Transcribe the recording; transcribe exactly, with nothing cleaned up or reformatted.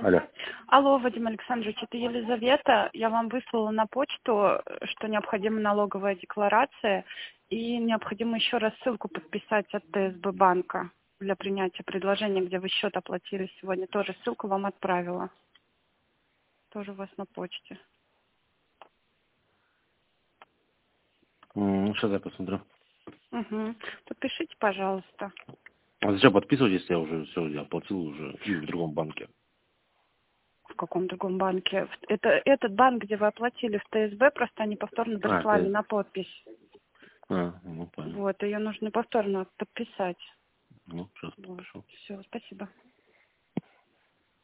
Алло. Алло, Вадим Александрович, это Елизавета. Я вам выслала на почту, что необходима налоговая декларация и необходимо еще раз ссылку подписать от ТСБ банка для принятия предложения, где вы счет оплатили сегодня. Тоже ссылку вам отправила. Тоже у вас на почте. М, Сейчас я посмотрю. Угу. Подпишите, пожалуйста. А зачем подписывать, если я уже все, я оплатил уже и в другом банке? В каком другом банке? В- Это этот банк, где вы оплатили в ТСБ, просто они повторно А, прислали ты... на подпись. А, ну понял. Вот, ее нужно повторно подписать. Ну, сейчас Вот. подпишу. Все, спасибо.